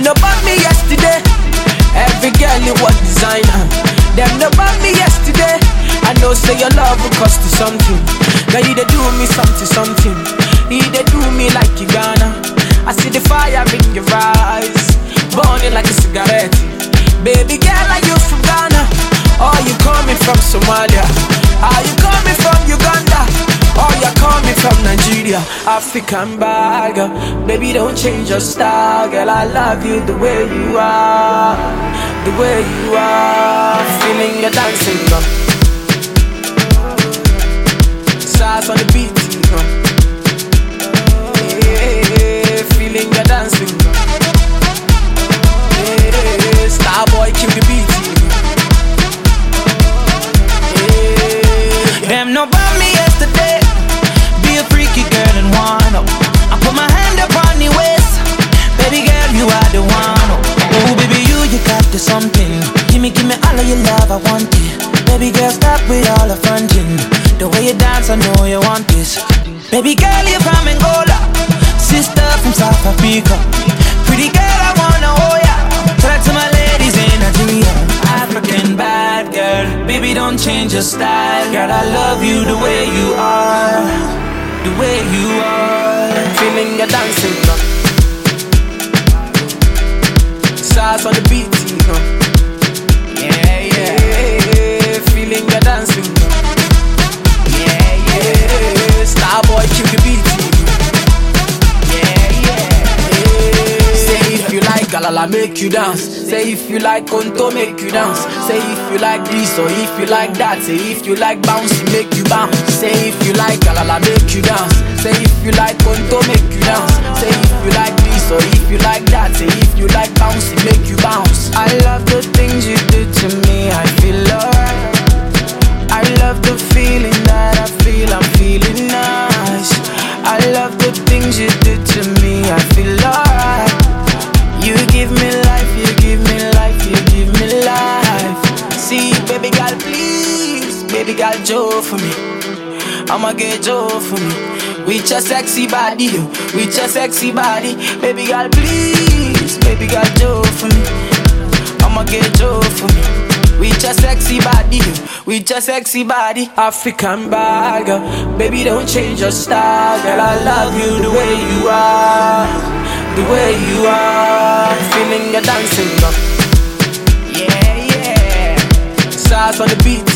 no bought me yesterday. Every girl you want designer. Them no bought me yesterday. I know say your love will cost you something. Girl, you they do me something. You they do me like you gonna. I see the fire in your eyes, burning like a cigarette. Baby girl, are you from Ghana? Or you coming from Somalia? Are you coming from Uganda? Or you coming from Nigeria? African bag, baby don't change your style. Girl, I love you the way you are. The way you are. Feeling your dancing, girl. Stars on the beat, girl. Yeah, feeling your dancing, girl. Yeah, Starboy kill the beat, yeah. Them no bought me yesterday. Be a freaky girl and one up. I put my hand up on the waist. Baby girl, you are the one up. Oh baby, you got the something. Give me all of your love, I want it. Baby girl, stop with all the fronting. The way you dance, I know you want this. Baby girl, you from Angola, sister from South Africa. Pretty girl, I wanna hold ya. Tell that to my ladies in Nigeria. African bad girl, baby don't change your style. Girl, I love you the way you are. The way you are. Feeling your dancing, girl. Stars on the beat, girl. Yeah, yeah. Feeling your dancing, girl. Yeah, yeah. Starboy kill the beat, yeah, yeah. Say if you like Galala, make you dance. Say if you like Konto, make you dance. Say if you like this or if you like that. Say if you like bouncy, make you bounce. Say if you like Galala, make you dance. Say if you like Konto, make you dance. Say if you like this or if you like that. Say if you like bouncy, make you bounce. I love the things you do to me, I feel alright. I love the feeling that I feel, I'm feeling nice. I love the things you do to me, I feel alright. You give me life, you give me life, you give me life. See, baby girl, please, baby girl, Joe for me. I'ma get Joe for me. With your sexy body, with your sexy body. Baby girl, please, baby girl, Joe for me. I'ma get Joe for me. With your sexy body, with your sexy body. African bag, baby don't change your style. Girl, I love you the way you are. The way you are. Feeling your dancing, girl. Yeah, yeah. Stars on the beat.